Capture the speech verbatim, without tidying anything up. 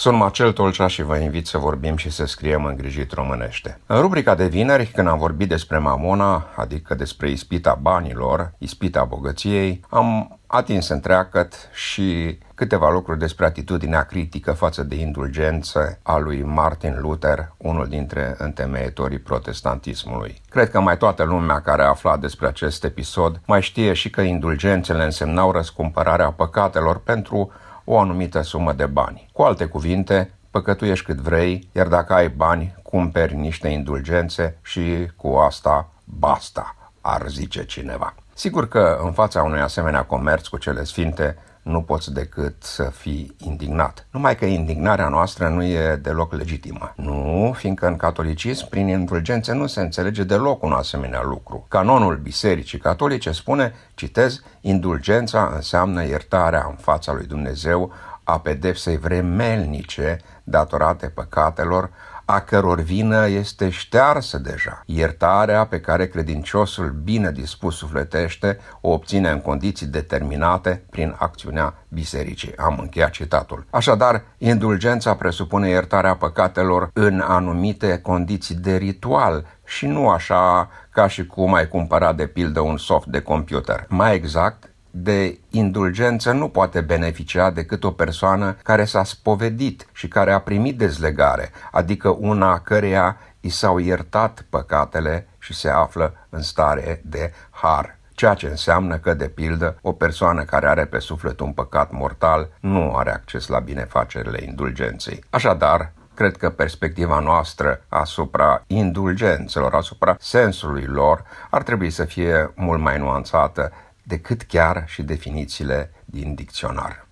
Sunt Marcel Tolcea și vă invit să vorbim și să scriem îngrijit românește. În rubrica de vineri, când am vorbit despre mamona, adică despre ispita banilor, ispita bogăției, am atins întreagăt și câteva lucruri despre atitudinea critică față de indulgență a lui Martin Luther, unul dintre întemeietorii protestantismului. Cred că mai toată lumea care a aflat despre acest episod mai știe și că indulgențele însemnau răscumpărarea păcatelor pentru o anumită sumă de bani. Cu alte cuvinte, păcătuiești cât vrei, iar dacă ai bani, cumperi niște indulgențe și cu asta basta, ar zice cineva. Sigur că în fața unui asemenea comerț cu cele sfinte nu poți decât să fii indignat. Numai că indignarea noastră nu e deloc legitimă. Nu, fiindcă în catolicism, prin indulgențe nu se înțelege deloc un asemenea lucru. Canonul Bisericii Catolice spune, citez, indulgența înseamnă iertarea în fața lui Dumnezeu a pedepsei vremelnice datorate păcatelor, a căror vină este ștearsă deja. Iertarea pe care credinciosul bine dispus sufletește o obține în condiții determinate prin acțiunea bisericii. Am încheiat citatul. Așadar, indulgența presupune iertarea păcatelor în anumite condiții de ritual și nu așa ca și cum ai cumpăra de pildă un soft de computer. Mai exact, de indulgență nu poate beneficia decât o persoană care s-a spovedit și care a primit dezlegare, adică una căreia i s-au iertat păcatele și se află în stare de har. Ceea ce înseamnă că, de pildă, o persoană care are pe suflet un păcat mortal nu are acces la binefacerile indulgenței. Așadar, cred că perspectiva noastră asupra indulgențelor, asupra sensului lor, ar trebui să fie mult mai nuanțată decât chiar și definițiile din dicționar.